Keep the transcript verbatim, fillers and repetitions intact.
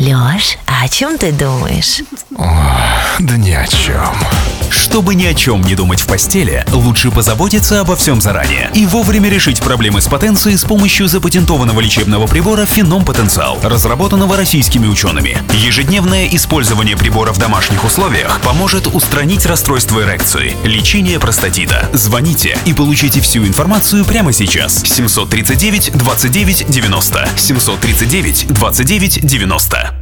Лёш, а о чем ты думаешь? Да ни о чем. Чтобы ни о чем не думать в постели, лучше позаботиться обо всем заранее и вовремя решить проблемы с потенцией с помощью запатентованного лечебного прибора Феном Потенциал, разработанного российскими учеными. Ежедневное использование прибора в домашних условиях поможет устранить расстройство эрекции, лечение простатита. Звоните и получите всю информацию прямо сейчас. семьсот тридцать девять двадцать девять девяносто. семьсот тридцать девять двадцать девять девяносто.